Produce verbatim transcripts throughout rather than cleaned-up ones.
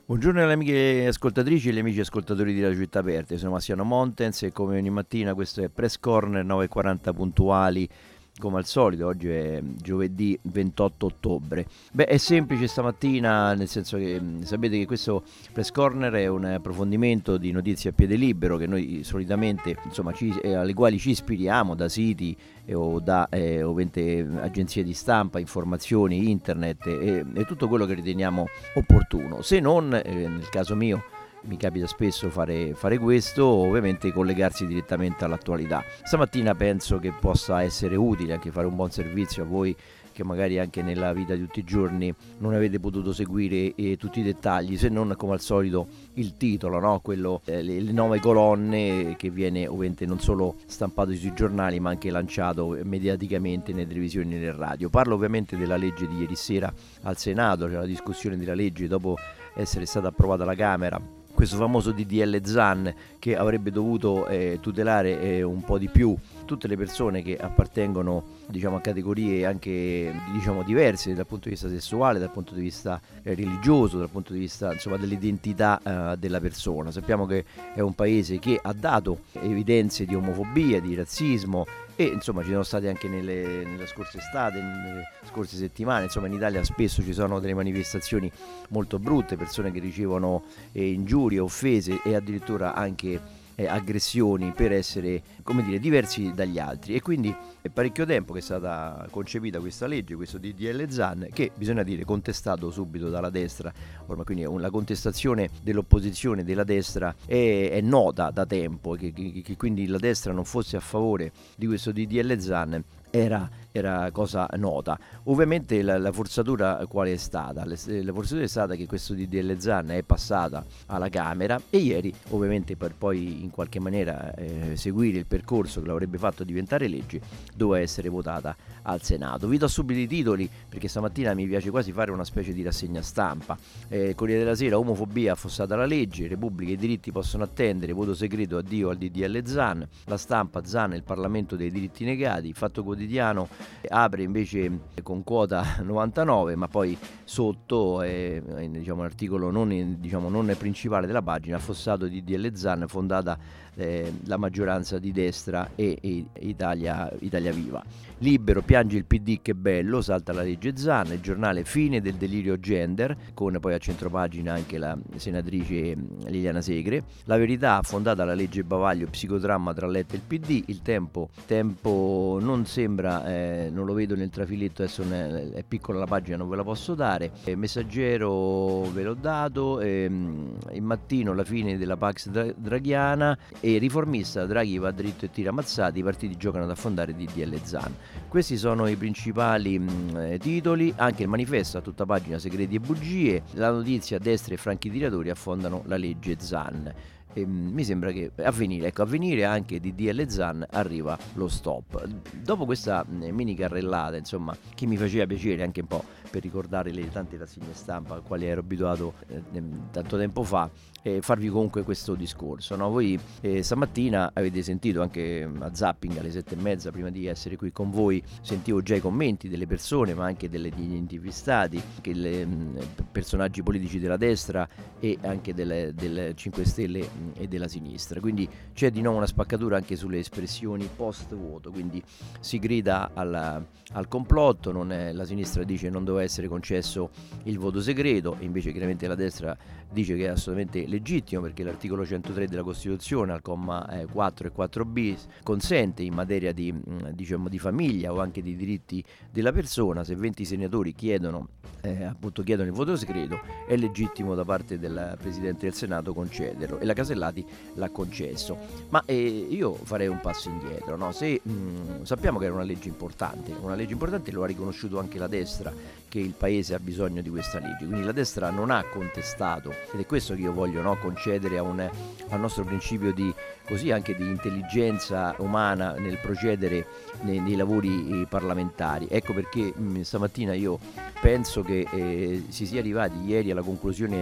Buongiorno alle amiche ascoltatrici e agli amici ascoltatori di Radio Città Aperte, sono Massimiliano Montens e come ogni mattina questo è Press Corner, nove e quaranta puntuali come al solito. Oggi è giovedì ventotto ottobre. Beh, è semplice stamattina, nel senso che mh, sapete che questo Press Corner è un approfondimento di notizie a piede libero che noi solitamente, insomma, ci, eh, alle quali ci ispiriamo da siti eh, o da eh, ovviamente agenzie di stampa, informazioni, internet e, e tutto quello che riteniamo opportuno. Se non, eh, nel caso mio, mi capita spesso fare, fare questo, ovviamente collegarsi direttamente all'attualità. Stamattina penso che possa essere utile anche fare un buon servizio a voi che magari anche nella vita di tutti i giorni non avete potuto seguire eh, tutti i dettagli, se non come al solito il titolo, no? Quello, eh, le, le nove colonne che viene ovviamente non solo stampato sui giornali ma anche lanciato mediaticamente nelle televisioni e nelle radio. Parlo ovviamente della legge di ieri sera al Senato, cioè la discussione della legge dopo essere stata approvata alla Camera, questo famoso D D L Zan che avrebbe dovuto eh, tutelare eh, un po' di più tutte le persone che appartengono, diciamo, a categorie anche, diciamo, diverse dal punto di vista sessuale, dal punto di vista eh, religioso, dal punto di vista, insomma, dell'identità eh, della persona. Sappiamo che è un paese che ha dato evidenze di omofobia, di razzismo e insomma ci sono state anche nelle, nella scorsa estate, nelle scorse settimane, insomma in Italia spesso ci sono delle manifestazioni molto brutte, persone che ricevono eh, ingiurie, offese e addirittura anche eh, aggressioni per essere, come dire, diversi dagli altri. E quindi è parecchio tempo che è stata concepita questa legge, questo D D L Zan, che bisogna dire contestato subito dalla destra, ormai, quindi la contestazione dell'opposizione della destra è, è nota da tempo, che, che, che quindi la destra non fosse a favore di questo D D L Zan era, era cosa nota. Ovviamente la, la forzatura quale è stata? La, la forzatura è stata che questo D D L Zan è passata alla Camera e ieri, ovviamente per poi in qualche maniera eh, seguire il percorso che l'avrebbe fatto diventare legge, doveva essere votata al Senato. Vi do subito i titoli perché stamattina mi piace quasi fare una specie di rassegna stampa. eh, Corriere della Sera: omofobia affossata la legge, Repubblica: i diritti possono attendere, voto segreto, addio al D D L Zan. La Stampa: Zan, il Parlamento dei diritti negati. Fatto Quotidiano apre invece con quota novantanove, ma poi sotto eh, diciamo, un articolo non, diciamo, non principale della pagina: affossato D D L Zan, fondata eh, la maggioranza di destra e, e Italia, Italia Viva. Libero: piange il P D, che bello, salta la legge Zan. Il Giornale: fine del delirio gender, con poi a centropagina anche la senatrice Liliana Segre. La Verità: affondata la legge Bavaglio, psicodramma tra Letta e il P D. Il Tempo: tempo non sembra, eh, non lo vedo nel trafiletto, adesso è, è piccola la pagina, non ve la posso dare. eh, Messaggero ve l'ho dato. ehm, Il Mattino: la fine della Pax Dra- Draghiana. E Riformista: Draghi va dritto e tira mazzate, i partiti giocano ad affondare D D L Zan. Questi sono i principali mh, titoli. Anche il Manifesto a tutta pagina: segreti e bugie. La notizia: destra e franchi tiratori affondano la legge Zan. E mi sembra che Avvenire, ecco, Avvenire anche di D D L Zan arriva lo stop. Dopo questa mini carrellata, insomma, che mi faceva piacere anche un po' per ricordare le tante rassegne stampa a quali ero abituato eh, tanto tempo fa, e farvi comunque questo discorso, no? Voi eh, stamattina avete sentito anche a zapping alle sette e mezza, prima di essere qui con voi, sentivo già i commenti delle persone, ma anche delle, degli intervistati, che le, mh, personaggi politici della destra e anche delle, delle cinque Stelle mh, e della sinistra. Quindi c'è di nuovo una spaccatura anche sulle espressioni post voto, quindi si grida alla, al complotto. Non è, la sinistra dice non doveva essere concesso il voto segreto, e invece chiaramente la destra dice che è assolutamente legittimo, perché l'articolo centotré della Costituzione al comma eh, quattro e quattro bis consente in materia di, mh, diciamo, di famiglia o anche di diritti della persona, se venti senatori chiedono eh, appunto chiedono il voto segreto, è legittimo da parte del Presidente del Senato concederlo, e la Casellati l'ha concesso. Ma eh, io farei un passo indietro, no? Se mh, sappiamo che era una legge importante, una legge importante lo ha riconosciuto anche la destra, che il paese ha bisogno di questa legge, quindi la destra non ha contestato, ed è questo che io voglio, no? Concedere a un, al nostro principio di, così, anche di intelligenza umana nel procedere nei, nei lavori parlamentari. Ecco perché mh, stamattina io penso che eh, si sia arrivati ieri alla conclusione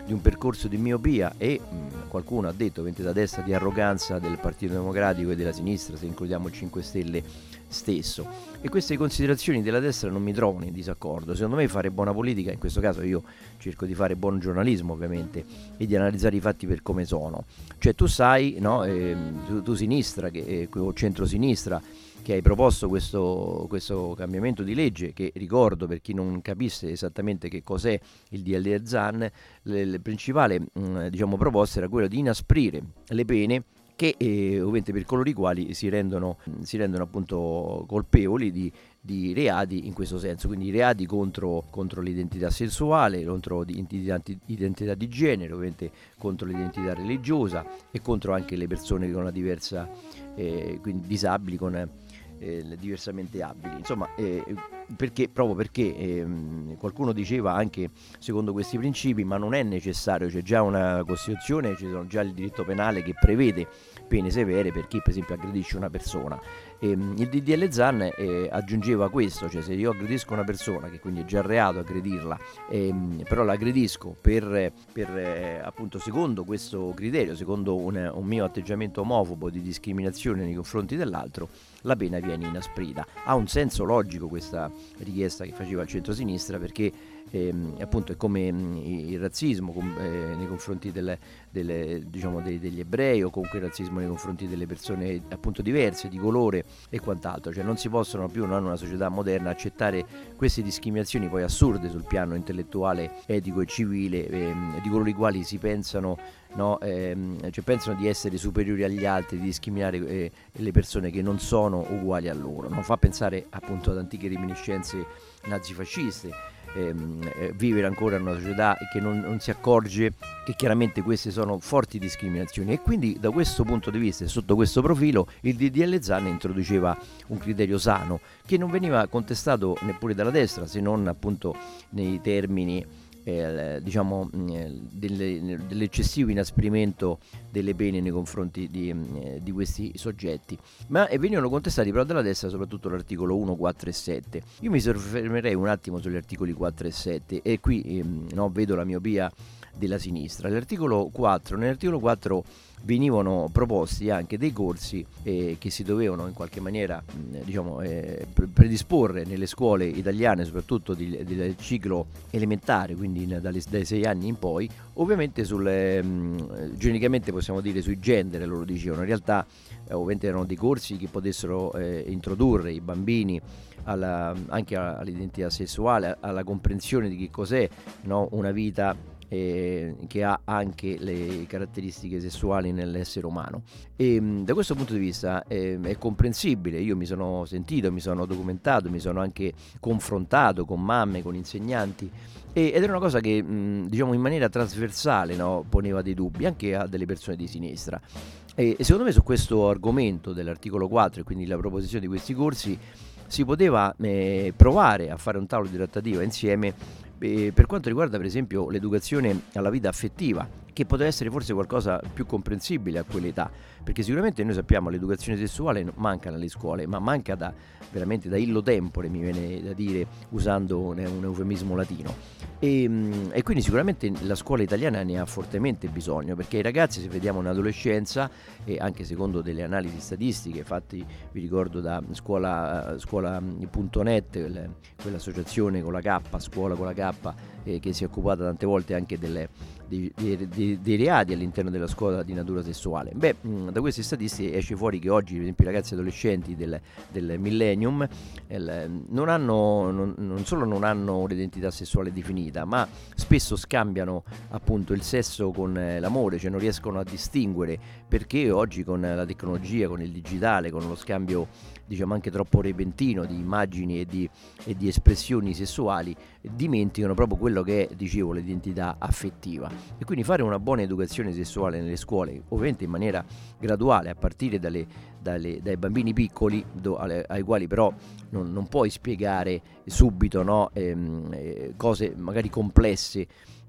di un percorso di miopia e mh, qualcuno ha detto, ovviamente da destra, di arroganza del Partito Democratico e della sinistra, se includiamo il cinque Stelle stesso. E queste considerazioni della destra non mi trovano in disaccordo. Secondo me fare buona politica, in questo caso io cerco di fare buon giornalismo ovviamente e di analizzare i fatti per come sono. Cioè tu sai, no, eh, tu, tu sinistra che, eh, o centrosinistra, che hai proposto questo, questo cambiamento di legge, che ricordo per chi non capisse esattamente che cos'è il D L Zan, la principale mh, diciamo, proposta era quella di inasprire le pene che eh, ovviamente per coloro i quali si rendono, si rendono appunto colpevoli di, di reati in questo senso, quindi reati contro, contro l'identità sessuale, contro l'identità identità di genere, ovviamente contro l'identità religiosa e contro anche le persone con una diversa, eh, quindi disabili, con eh, diversamente abili, insomma, eh, perché, proprio perché eh, qualcuno diceva anche secondo questi principi, ma non è necessario, c'è già una Costituzione, c'è già il diritto penale che prevede pene severe per chi per esempio aggredisce una persona. E, il D D L Zan eh, aggiungeva questo, cioè se io aggredisco una persona, che quindi è già reato aggredirla, ehm, però l'aggredisco per, per eh, appunto secondo questo criterio, secondo un, un mio atteggiamento omofobo di discriminazione nei confronti dell'altro, la pena viene inasprita. Ha un senso logico questa richiesta che faceva il centrosinistra, perché ehm, appunto è come mh, il razzismo com, eh, nei confronti delle, delle, diciamo, dei, degli ebrei, o comunque il razzismo nei confronti delle persone appunto diverse, di colore e quant'altro. Cioè non si possono più, non in una società moderna, accettare queste discriminazioni poi assurde sul piano intellettuale, etico e civile, ehm, di coloro i quali si pensano, no, ehm, cioè pensano di essere superiori agli altri, di discriminare eh, le persone che non sono uguali a loro. Non fa pensare appunto ad antiche reminiscenze nazifasciste. Ehm, eh, vivere ancora in una società che non, non si accorge che chiaramente queste sono forti discriminazioni, e quindi da questo punto di vista e sotto questo profilo il D D L Zan introduceva un criterio sano che non veniva contestato neppure dalla destra, se non appunto nei termini Eh, diciamo eh, delle, dell'eccessivo inasprimento delle pene nei confronti di, eh, di questi soggetti, ma eh, venivano contestati però dalla destra soprattutto l'articolo uno, quattro e sette. Io mi soffermerei un attimo sugli articoli quattro e sette, e qui eh, no, vedo la miopia della sinistra. L'articolo quattro, nell'articolo quattro venivano proposti anche dei corsi eh, che si dovevano in qualche maniera mh, diciamo, eh, predisporre nelle scuole italiane, soprattutto di, del ciclo elementare, quindi in, dalle, dai sei anni in poi, ovviamente sulle, mh, genericamente possiamo dire sui gender, loro dicevano. In realtà eh, ovviamente erano dei corsi che potessero eh, introdurre i bambini alla, anche all'identità sessuale, alla comprensione di che cos'è, no, una vita Eh, che ha anche le caratteristiche sessuali nell'essere umano. E mh, da questo punto di vista eh, è comprensibile. Io mi sono sentito, mi sono documentato, mi sono anche confrontato con mamme, con insegnanti, e, ed era una cosa che mh, diciamo in maniera trasversale, no, poneva dei dubbi anche a delle persone di sinistra. E, e secondo me su questo argomento dell'articolo quattro, e quindi la proposizione di questi corsi, si poteva eh, provare a fare un tavolo di trattativa insieme eh, per quanto riguarda per esempio l'educazione alla vita affettiva, che poteva essere forse qualcosa più comprensibile a quell'età, perché sicuramente noi sappiamo l'educazione sessuale manca nelle scuole, ma manca da veramente da illo tempore, mi viene da dire usando un, un eufemismo latino, e, e quindi sicuramente la scuola italiana ne ha fortemente bisogno, perché i ragazzi, se vediamo in adolescenza, e anche secondo delle analisi statistiche fatte, vi ricordo, da scuola scuola punto net, quell'associazione con la K, scuola con la K, eh, che si è occupata tante volte anche delle Dei, dei, dei reati all'interno della scuola di natura sessuale. Beh, mh, da queste statistiche esce fuori che oggi, per esempio, i ragazzi adolescenti del, del millennium el, non hanno, non, non solo non hanno un'identità sessuale definita, ma spesso scambiano appunto il sesso con eh, l'amore, cioè non riescono a distinguere, perché oggi con la tecnologia, con il digitale, con lo scambio diciamo anche troppo repentino di immagini e di, e di espressioni sessuali, dimenticano proprio quello che è, dicevo, l'identità affettiva. E quindi fare una buona educazione sessuale nelle scuole, ovviamente in maniera graduale, a partire dalle, dalle, dai bambini piccoli, do, alle, ai quali però non, non puoi spiegare subito, no, ehm, eh, cose magari complesse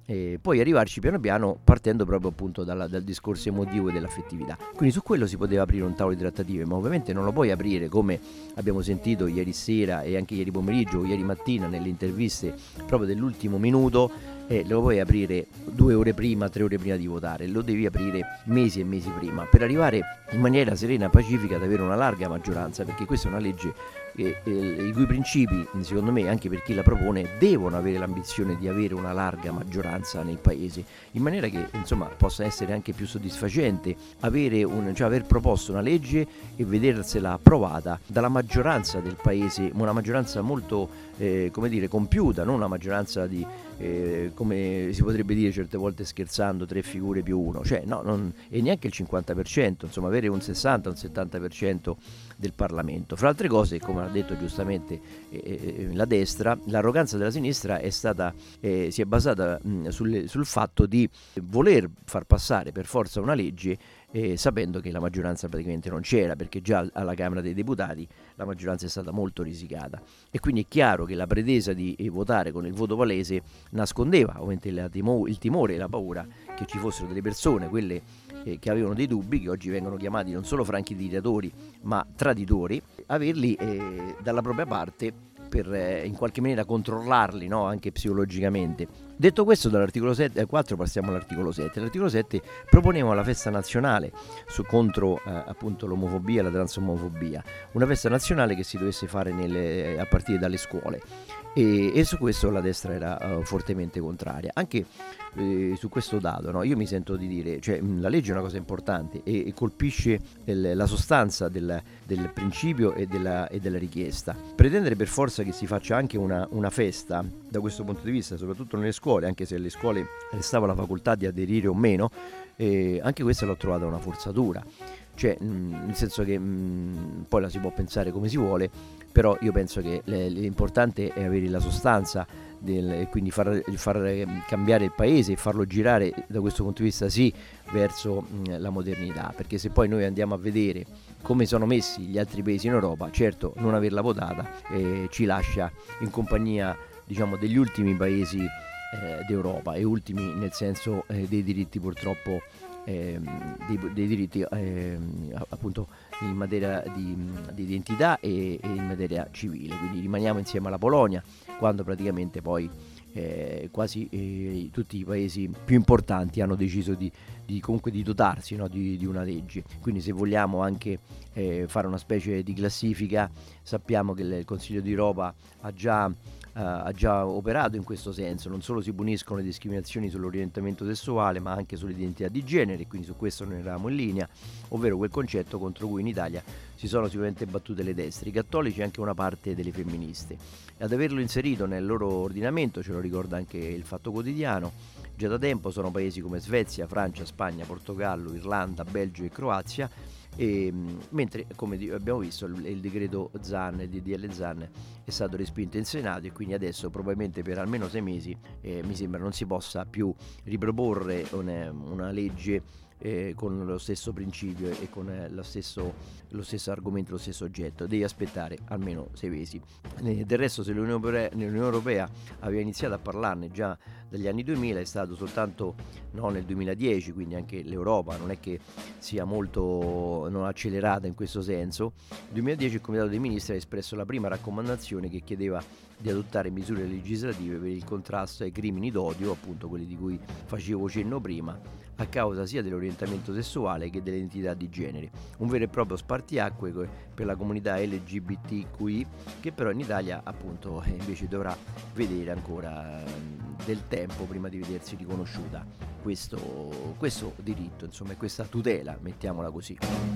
e poi arrivarci piano piano partendo proprio appunto dalla, dal discorso emotivo e dell'affettività. Quindi su quello si poteva aprire un tavolo di trattative, ma ovviamente non lo puoi aprire come abbiamo sentito ieri sera e anche ieri pomeriggio o ieri mattina nelle interviste proprio dell'ultimo minuto, e lo puoi aprire due ore prima, tre ore prima di votare, lo devi aprire mesi e mesi prima per arrivare in maniera serena e pacifica ad avere una larga maggioranza, perché questa è una legge eh, eh, i cui principi, secondo me, anche per chi la propone, devono avere l'ambizione di avere una larga maggioranza nel paese, in maniera che insomma possa essere anche più soddisfacente avere un, cioè aver proposto una legge e vedersela approvata dalla maggioranza del paese, una maggioranza molto eh, come dire compiuta, non una maggioranza di eh, come si potrebbe dire certe volte scherzando tre figure più uno, cioè no, non, e neanche il cinquanta per cento, insomma avere un sessanta un settanta per cento del Parlamento. Fra altre cose, come ha detto giustamente eh, la destra, l'arroganza della sinistra è stata eh, si è basata mh, sul, sul fatto di voler far passare per forza una legge eh, sapendo che la maggioranza praticamente non c'era, perché già alla Camera dei Deputati la maggioranza è stata molto risicata, e quindi è chiaro che la pretesa di eh, votare con il voto palese nascondeva ovviamente la timo, il timore e la paura che ci fossero delle persone, quelle eh, che avevano dei dubbi, che oggi vengono chiamati non solo franchi tiratori ma traditori, averli eh, dalla propria parte per eh, in qualche maniera controllarli, no? Anche psicologicamente. Detto questo, dall'articolo sette, quattro passiamo all'articolo sette. L'articolo sette proponeva la festa nazionale su, contro eh, appunto l'omofobia e la transomofobia, una festa nazionale che si dovesse fare nelle, a partire dalle scuole, e, e su questo la destra era uh, fortemente contraria. Anche eh, su questo dato, no? Io mi sento di dire, cioè la legge è una cosa importante e, e colpisce il, la sostanza del, del principio e della, e della richiesta. Pretendere per forza che si faccia anche una, una festa da questo punto di vista, soprattutto nelle scuole, anche se alle scuole restava la facoltà di aderire o meno, eh, anche questa l'ho trovata una forzatura, cioè mh, nel senso che mh, poi la si può pensare come si vuole, però io penso che le, l'importante è avere la sostanza e quindi far, far cambiare il paese e farlo girare da questo punto di vista sì verso mh, la modernità, perché se poi noi andiamo a vedere come sono messi gli altri paesi in Europa, certo non averla votata eh, ci lascia in compagnia, diciamo, degli ultimi paesi eh, d'Europa, e ultimi nel senso eh, dei diritti purtroppo eh, dei, dei diritti eh, appunto in materia di, di identità e, e in materia civile, quindi rimaniamo insieme alla Polonia quando praticamente poi eh, quasi eh, tutti i paesi più importanti hanno deciso di, di comunque di dotarsi, no, di, di una legge. Quindi se vogliamo anche eh, fare una specie di classifica, sappiamo che il Consiglio d'Europa ha già Uh, ha già operato in questo senso. Non solo si puniscono le discriminazioni sull'orientamento sessuale, ma anche sull'identità di genere, quindi su questo noi eravamo in linea, ovvero quel concetto contro cui in Italia si sono sicuramente battute le destre, i cattolici e anche una parte delle femministe. E ad averlo inserito nel loro ordinamento, ce lo ricorda anche il Fatto Quotidiano, già da tempo sono paesi come Svezia, Francia, Spagna, Portogallo, Irlanda, Belgio e Croazia. E, mentre come abbiamo visto il, il decreto Zan, il D D L Zan è stato respinto in Senato, e quindi adesso probabilmente per almeno sei mesi eh, mi sembra non si possa più riproporre una, una legge eh, con lo stesso principio e con eh, lo, stesso, lo stesso argomento, lo stesso oggetto. Devi aspettare almeno sei mesi. Eh, del resto, se l'Unione Europea, l'Unione Europea aveva iniziato a parlarne già dagli anni duemila, è stato soltanto no, nel duemiladieci, quindi anche l'Europa non è che sia molto non accelerata in questo senso. Nel duemiladieci il Comitato dei Ministri ha espresso la prima raccomandazione che chiedeva di adottare misure legislative per il contrasto ai crimini d'odio, appunto quelli di cui facevo cenno prima, a causa sia dell'orientamento sessuale che dell'identità di genere. Un vero e proprio spartiacque per la comunità L G B T Q I, che però in Italia appunto invece dovrà vedere ancora del tempo prima di vedersi riconosciuta questo, questo diritto, insomma, questa tutela, mettiamola così.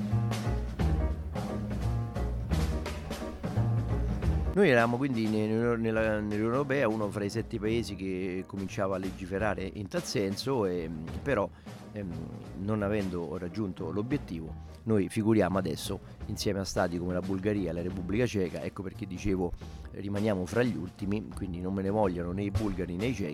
Noi eravamo quindi nella, nell'Unione Europea uno fra i sette paesi che cominciava a legiferare in tal senso, e, però ehm, non avendo raggiunto l'obiettivo, noi figuriamo adesso insieme a stati come la Bulgaria e la Repubblica Ceca. Ecco perché dicevo rimaniamo fra gli ultimi, quindi non me ne vogliano né i bulgari né i cechi,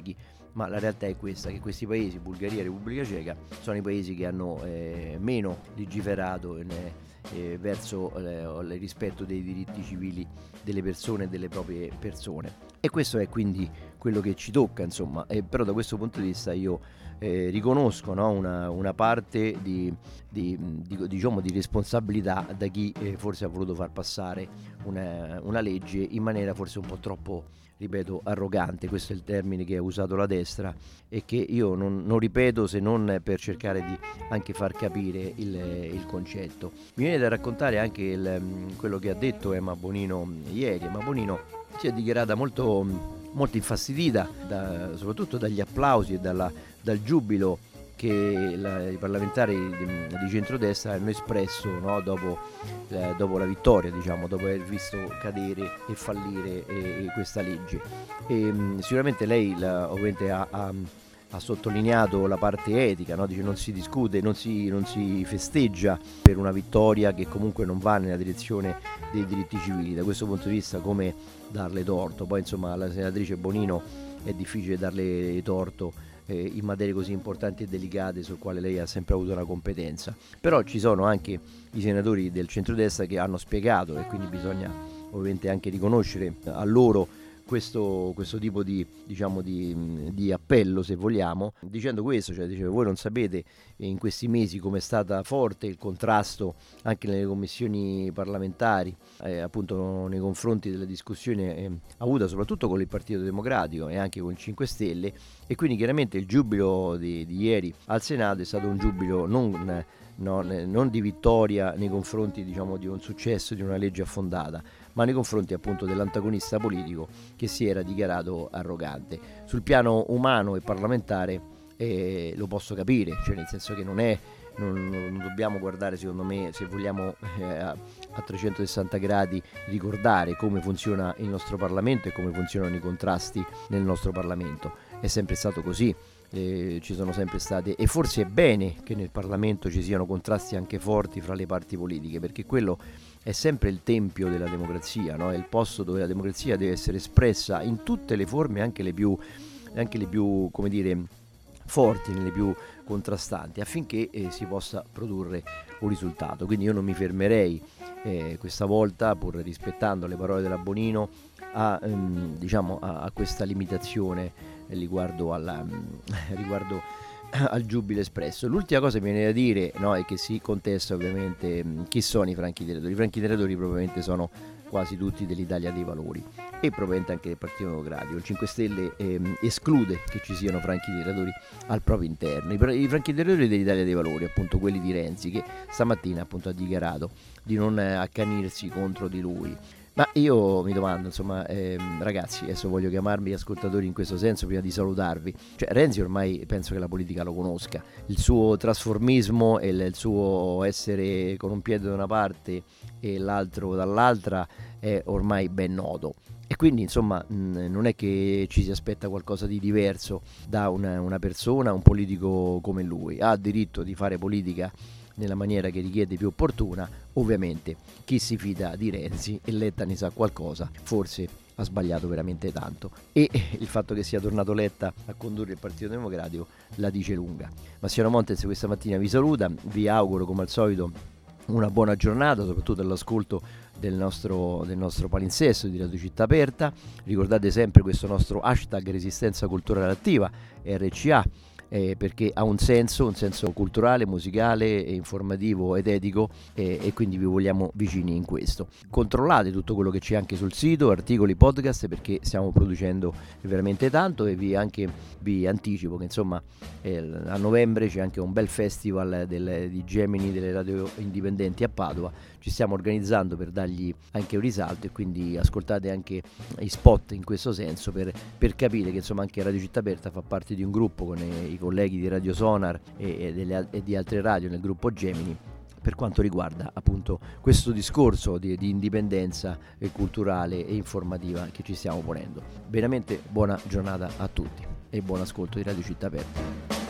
ma la realtà è questa, che questi paesi, Bulgaria e Repubblica Ceca, sono i paesi che hanno eh, meno legiferato in, eh, verso eh, il rispetto dei diritti civili delle persone e delle proprie persone. E questo è quindi quello che ci tocca, insomma, e però da questo punto di vista io eh, riconosco, no, una, una parte di, di, di, diciamo, di responsabilità da chi eh, forse ha voluto far passare una, una legge in maniera forse un po' troppo, ripeto, arrogante. Questo è il termine che ha usato la destra e che io non, non ripeto se non per cercare di anche far capire il, il concetto. Mi viene da raccontare anche il, quello che ha detto Emma Bonino ieri. Emma Bonino si è dichiarata molto, molto infastidita da, soprattutto dagli applausi e dalla, dal giubilo che la, i parlamentari di, di centrodestra hanno espresso, no, dopo, eh, dopo la vittoria, diciamo, dopo aver visto cadere e fallire eh, questa legge. E, mh, sicuramente lei la, ovviamente ha, ha, ha sottolineato la parte etica, no? Dice non si discute, non si, non si festeggia per una vittoria che comunque non va nella direzione dei diritti civili. Da questo punto di vista come darle torto? Poi insomma alla senatrice Bonino è difficile darle torto in materie così importanti e delicate sul quale lei ha sempre avuto una competenza, però ci sono anche i senatori del centrodestra che hanno spiegato, e quindi bisogna ovviamente anche riconoscere a loro questo, questo tipo di, diciamo, di, di appello, se vogliamo, dicendo questo, cioè dice, voi non sapete in questi mesi come è stata forte il contrasto anche nelle commissioni parlamentari, eh, appunto nei confronti della discussione eh, avuta soprattutto con il Partito Democratico e anche con i cinque Stelle, e quindi chiaramente il giubilo di, di ieri al Senato è stato un giubilo non, non, non di vittoria nei confronti, diciamo, di un successo di una legge affondata, ma nei confronti appunto dell'antagonista politico che si era dichiarato arrogante. Sul piano umano e parlamentare eh, lo posso capire, cioè nel senso che non è non, non dobbiamo guardare, secondo me, se vogliamo eh, a, a trecentosessanta gradi, ricordare come funziona il nostro Parlamento e come funzionano i contrasti nel nostro Parlamento. È sempre stato così. Eh, ci sono sempre state, e forse è bene che nel Parlamento ci siano contrasti anche forti fra le parti politiche, perché quello è sempre il tempio della democrazia, no? È il posto dove la democrazia deve essere espressa in tutte le forme, anche le più, anche le più come dire, forti, nelle più contrastanti, affinché eh, si possa produrre un risultato. Quindi io non mi fermerei eh, questa volta, pur rispettando le parole della Bonino, a, ehm, diciamo, a, a questa limitazione riguardo, alla, riguardo al giubilo espresso. L'ultima cosa che mi viene da dire, no, è che si contesta ovviamente chi sono i franchi tiratori. I franchi tiratori probabilmente sono quasi tutti dell'Italia dei Valori e probabilmente anche del Partito Democratico. Il cinque Stelle ehm, esclude che ci siano franchi tiratori al proprio interno. I, i franchi tiratori dell'Italia dei Valori, appunto quelli di Renzi, che stamattina appunto ha dichiarato di non accanirsi contro di lui. Ma io mi domando, insomma, ehm, ragazzi, adesso voglio chiamarmi ascoltatori in questo senso prima di salutarvi. Cioè, Renzi ormai penso che la politica lo conosca, il suo trasformismo e il, il suo essere con un piede da una parte e l'altro dall'altra è ormai ben noto. E quindi, insomma, mh, non è che ci si aspetta qualcosa di diverso da una, una persona, un politico come lui. Ha diritto di fare politica nella maniera che richiede più opportuna. Ovviamente chi si fida di Renzi, e Letta ne sa qualcosa, forse ha sbagliato veramente tanto, e il fatto che sia tornato Letta a condurre il Partito Democratico la dice lunga. Massimiliano Montez questa mattina vi saluta, vi auguro come al solito una buona giornata, soprattutto all'ascolto del nostro, del nostro palinsesto di Radio Città Aperta. Ricordate sempre questo nostro hashtag Resistenza Culturale Attiva, R C A, Eh, perché ha un senso, un senso culturale, musicale, informativo ed etico, eh, e quindi vi vogliamo vicini in questo. Controllate tutto quello che c'è anche sul sito, articoli, podcast, perché stiamo producendo veramente tanto, e vi anche vi anticipo che insomma eh, a novembre c'è anche un bel festival del, di Gemini delle radio indipendenti a Padova. Ci stiamo organizzando per dargli anche un risalto, e quindi ascoltate anche i spot in questo senso per, per capire che insomma anche Radio Città Aperta fa parte di un gruppo con i, i colleghi di Radio Sonar e, e, delle, e di altre radio nel gruppo Gemini, per quanto riguarda appunto questo discorso di, di indipendenza e culturale e informativa che ci stiamo ponendo. Veramente buona giornata a tutti e buon ascolto di Radio Città Aperta.